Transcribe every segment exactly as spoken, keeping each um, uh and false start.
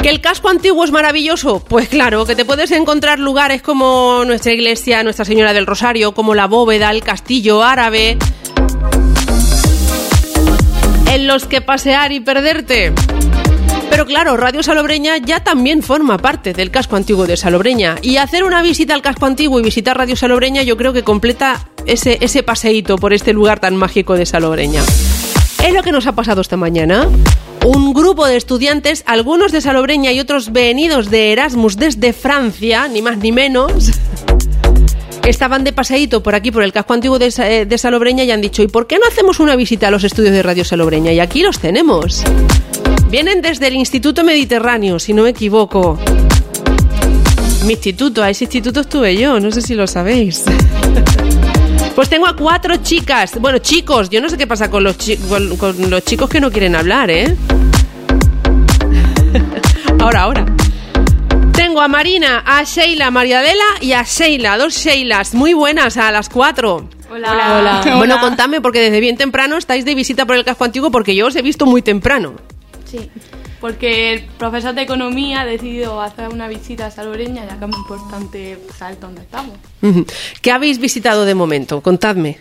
¿Que el casco antiguo es maravilloso? Pues claro, que te puedes encontrar lugares como nuestra iglesia, Nuestra Señora del Rosario, como la Bóveda, el Castillo Árabe, en los que pasear y perderte. Pero claro, Radio Salobreña ya también forma parte del casco antiguo de Salobreña, y hacer una visita al casco antiguo y visitar Radio Salobreña yo creo que completa ese, ese paseíto por este lugar tan mágico de Salobreña. Es lo que nos ha pasado esta mañana. Un grupo de estudiantes, algunos de Salobreña y otros venidos de Erasmus desde Francia, ni más ni menos, estaban de paseíto por aquí, por el casco antiguo de, de Salobreña, y han dicho, ¿y por qué no hacemos una visita a los estudios de Radio Salobreña? Y aquí los tenemos. Vienen desde el Instituto Mediterráneo, si no me equivoco. Mi instituto, a ese instituto estuve yo, no sé si lo sabéis. Pues tengo a cuatro chicas, bueno, chicos, yo no sé qué pasa con los, chi- con, con los chicos que no quieren hablar, ¿eh? Ahora, ahora. Tengo a Marina, a Sheila, a Mariadela y a Sheila, dos Sheilas, muy buenas a las cuatro. Hola. Hola. Hola. Bueno, contadme, porque desde bien temprano estáis de visita por el casco antiguo, porque yo os he visto muy temprano. Sí, porque el profesor de economía ha decidido hacer una visita a Salobreña, ya que es muy importante saber dónde estamos. ¿Qué habéis visitado de momento? Contadme.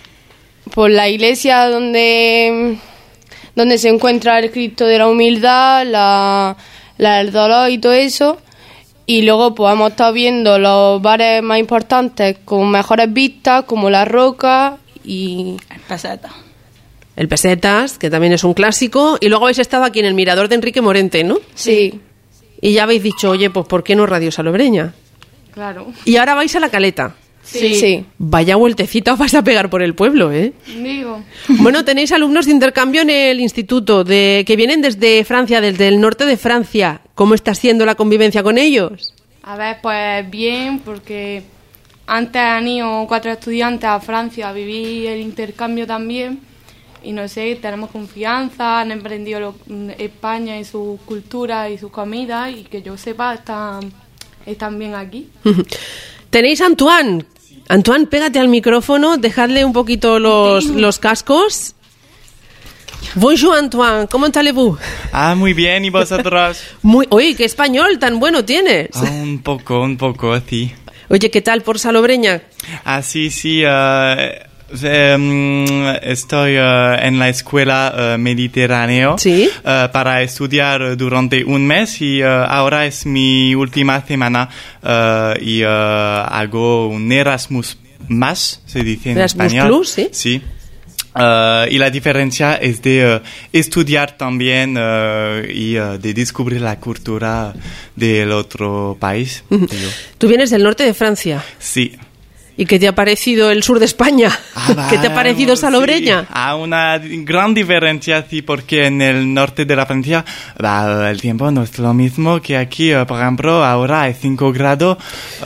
Por la iglesia donde, donde se encuentra el Cristo de la Humildad, la, la del Dolor y todo eso. Y luego pues hemos estado viendo los bares más importantes con mejores vistas, como La Roca y El Peseta. El Pesetas, que también es un clásico. Y luego habéis estado aquí en el Mirador de Enrique Morente, ¿no? Sí. Y ya habéis dicho, oye, pues ¿por qué no Radio Salobreña? Claro. Y ahora vais a La Caleta. Sí. sí. Vaya vueltecita os vais a pegar por el pueblo, ¿eh? Digo. Bueno, tenéis alumnos de intercambio en el instituto, de que vienen desde Francia, desde el norte de Francia. ¿Cómo está siendo la convivencia con ellos? A ver, pues bien, porque antes han ido cuatro estudiantes a Francia a vivir el intercambio también. Y no sé, tenemos confianza, han emprendido lo, España y su cultura y sus comidas, y que yo sepa, están, están bien aquí. Tenéis a Antoine. Antoine, pégate al micrófono, dejadle un poquito los, los cascos. Bonjour Antoine, ¿cómo allez-vous? Ah, muy bien, ¿y vosotros? Muy, oye, qué español tan bueno tienes. Ah, un poco, un poco, sí. Oye, ¿qué tal por Salobreña? Ah, sí, sí, uh, um, estoy uh, en la escuela uh, Mediterráneo ¿Sí? uh, para estudiar durante un mes, y uh, ahora es mi última semana uh, y uh, hago un Erasmus más, se dice en Erasmus español. Plus, ¿sí? Sí. Uh, y la diferencia es de uh, estudiar también uh, y uh, de descubrir la cultura del otro país. Uh-huh. ¿Tú vienes del norte de Francia? Sí. ¿Y qué te ha parecido el sur de España? Ah, ¿Qué te ha parecido Salobreña? Sí. Ah, una gran diferencia, sí, porque en el norte de la Francia bah, el tiempo no es lo mismo que aquí. Uh, por ejemplo, ahora hay cinco grados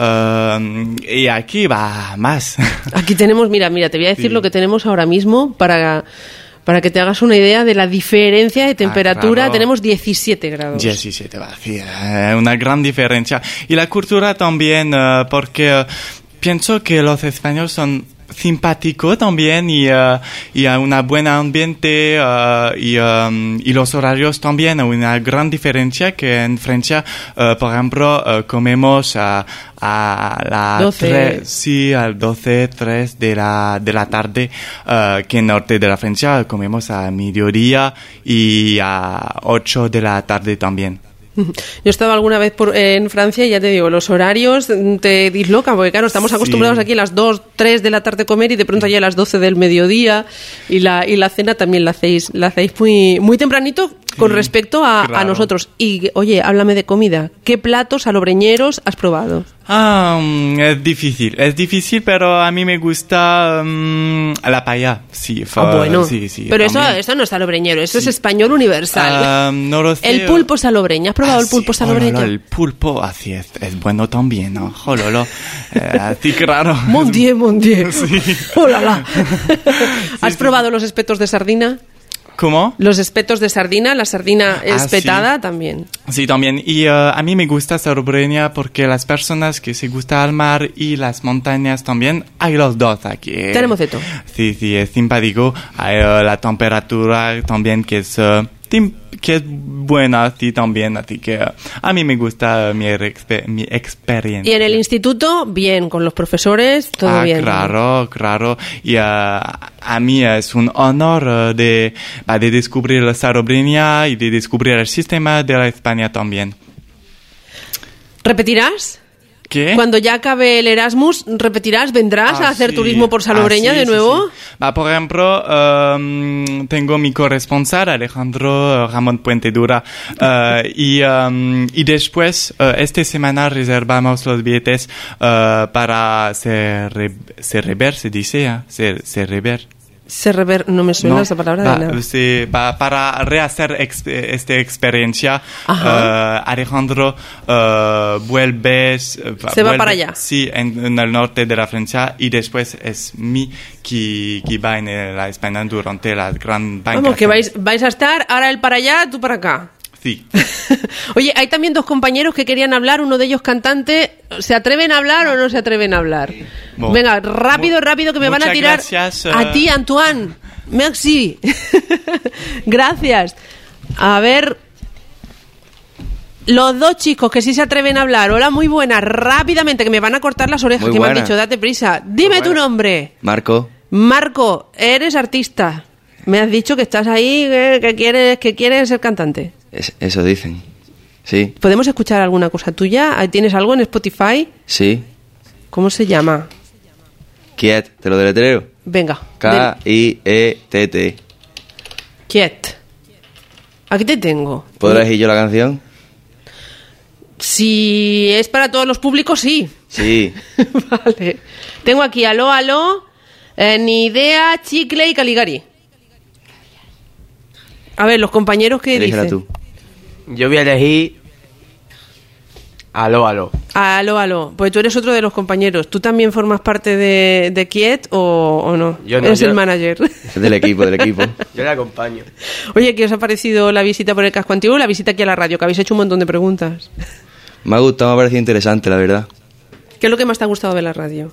uh, y aquí va más. Aquí tenemos, mira, mira, te voy a decir Sí. lo que tenemos ahora mismo para, para que te hagas una idea de la diferencia de temperatura. Ah, claro. Tenemos diecisiete grados. diecisiete, va, sí, eh, una gran diferencia. Y la cultura también, uh, porque... Uh, Pienso que los españoles son simpáticos también, y, uh, y hay un buen ambiente uh, y, um, y los horarios también. Hay una gran diferencia que en Francia, uh, por ejemplo, uh, comemos a, a las doce. tres, sí, al doce, tres de la, de la tarde, uh, que en el norte de la Francia comemos a mediodía y a ocho de la tarde también. Yo he estado alguna vez por, eh, en Francia y ya te digo, los horarios te dislocan, porque claro, estamos acostumbrados Sí. aquí a las dos, tres de la tarde a comer, y de pronto allá a las doce del mediodía, y la, y la cena también la hacéis, la hacéis muy, muy tempranito con Sí, respecto a, claro. a nosotros. Y oye, háblame de comida. ¿Qué platos salobreñeros has probado? Ah, um, es difícil, es difícil, pero a mí me gusta um, la paella, sí. Ah, fa- bueno, sí, sí, pero eso, también. eso no es salobreñero, eso Sí. es español universal. Ah, no lo sé. El pulpo salobreño, ¿has probado Ah, el pulpo sí. salobreño? Oh, no, no, el pulpo, así es, es bueno también, ¿no? Jololo. Eh, así claro. Mon Dieu, mon Dieu. Sí. Oh, la, la. ¿Has probado los espetos de sardina? ¿Cómo? Los espetos de sardina, la sardina Ah, espetada sí. también. Sí, también. Y uh, a mí me gusta Salobreña porque las personas que se gusta el mar y las montañas también, hay los dos aquí. Tenemos de todo. Sí, sí, es simpático. Hay uh, la temperatura también que es uh, tim- que es buena así también, así que uh, a mí me gusta mi, exper- mi experiencia. Y en el instituto, bien, con los profesores, todo ah, bien. Claro, claro. Y uh, a mí es un honor uh, de, uh, de descubrir la Salobreña y de descubrir el sistema de la España también. ¿Repetirás? ¿Qué? Cuando ya acabe el Erasmus, ¿repetirás? ¿Vendrás Ah, a hacer sí. turismo por Salobreña Ah, sí, de sí, nuevo? sí. Va, por ejemplo, um, tengo mi corresponsal, Alejandro uh, Ramón Puentedura, uh, y, um, y después, uh, esta semana reservamos los billetes uh, para Cerre- Cerrever, se dice, ¿eh? Cer- Cerrever. Se rever... No me suena No, esa palabra va, de nada. sí, va, para rehacer ex- esta experiencia, Ajá. uh, Alejandro uh, vuelve, Se va vuelve- para allá. Sí, en, en el norte de la Francia, y después es mí que, que va en la España durante la gran vacación. Vamos, que vais, vais a estar ahora él para allá, tú para acá. Sí. Oye, hay también dos compañeros que querían hablar, uno de ellos cantante. ¿Se atreven a hablar o no se atreven a hablar? Bon. Venga, rápido, rápido, que me van a Muchas tirar. gracias, uh... A ti, Antoine. Merci. Gracias. A ver. Los dos chicos que sí se atreven a hablar. Hola, muy buenas. Rápidamente, que me van a cortar las orejas. Muy que me han buenas. dicho, date prisa. Dime tu nombre. Marco, Marco, eres artista. Me has dicho que estás ahí, que, que quieres, que quieres ser cantante. es- eso dicen. Sí, ¿Podemos escuchar alguna cosa tuya? ¿Tienes algo en Spotify? sí. ¿Cómo se llama? Kiet, te lo deletreo. Venga. K I E T T. del- Quiet. Aquí te tengo. ¿Puedo elegir yo la canción? Si es para todos los públicos, sí. Sí. Vale. Tengo aquí Aló, Aló, eh, Ni Idea, Chicle y Caligari. A ver, los compañeros que Elígela dicen. tú. Yo voy a elegir Aló, Aló. Aló, Aló. Pues tú eres otro de los compañeros. ¿Tú también formas parte de, de Quiet o, o no? Yo no, Eres yo- el manager. Es del equipo, del equipo. Yo le acompaño. Oye, ¿qué os ha parecido la visita por el casco antiguo y la visita aquí a la radio? Que habéis hecho un montón de preguntas. Me ha gustado, me ha parecido interesante, la verdad. ¿Qué es lo que más te ha gustado de la radio?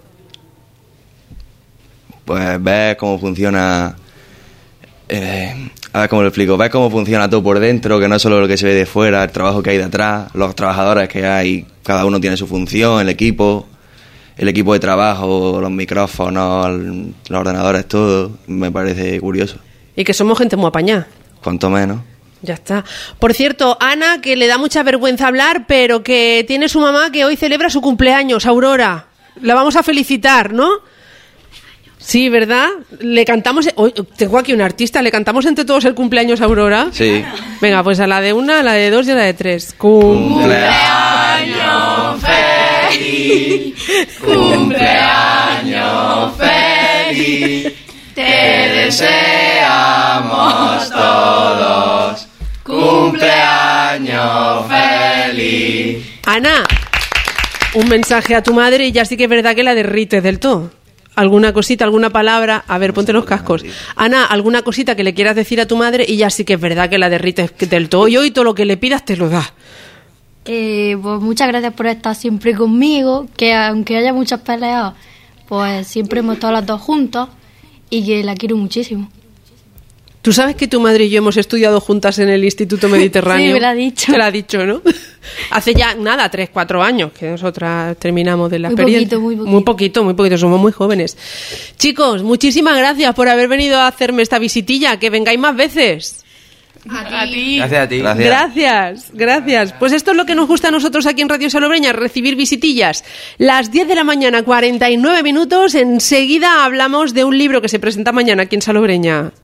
Pues ver cómo funciona... Eh, a ver cómo lo explico. Ver cómo funciona todo por dentro, que no es solo lo que se ve de fuera, el trabajo que hay detrás, los trabajadores que hay, cada uno tiene su función, el equipo, el equipo de trabajo, los micrófonos, el- los ordenadores, todo. Me parece curioso. Y que somos gente muy apañada. Cuanto menos. Ya está. Por cierto, Ana, que le da mucha vergüenza hablar, pero que tiene su mamá que hoy celebra su cumpleaños, Aurora. La vamos a felicitar, ¿no? Sí, ¿verdad? Le cantamos... Hoy tengo aquí un artista, ¿le cantamos entre todos el cumpleaños a Aurora? Sí. Venga, pues a la de una, a la de dos y a la de tres. Cumpleaños feliz, cumpleaños feliz, te deseamos todos, cumpleaños feliz. Ana, un mensaje a tu madre y ya sí que es verdad que la derrites del todo. ¿Alguna cosita, alguna palabra? A ver, ponte los cascos. Ana, ¿alguna cosita que le quieras decir a tu madre? Y ya sí que es verdad que la derrites del todo. Y hoy todo lo que le pidas te lo da. Eh, pues muchas gracias por estar siempre conmigo, que aunque haya muchas peleas, pues siempre hemos estado las dos juntas y que la quiero muchísimo. ¿Tú sabes que tu madre y yo hemos estudiado juntas en el Instituto Mediterráneo? Sí, me lo ha dicho. Te lo ha dicho, ¿no? Hace ya, nada, tres, cuatro años que nosotras terminamos de la Muy experiencia. poquito, muy poquito. Muy poquito, muy poquito, somos muy jóvenes. Chicos, muchísimas gracias por haber venido a hacerme esta visitilla. Que vengáis más veces. A ti. Gracias a ti. Gracias. Gracias, gracias. Pues esto es lo que nos gusta a nosotros aquí en Radio Salobreña, recibir visitillas. Las diez de la mañana, cuarenta y nueve minutos. Enseguida hablamos de un libro que se presenta mañana aquí en Salobreña.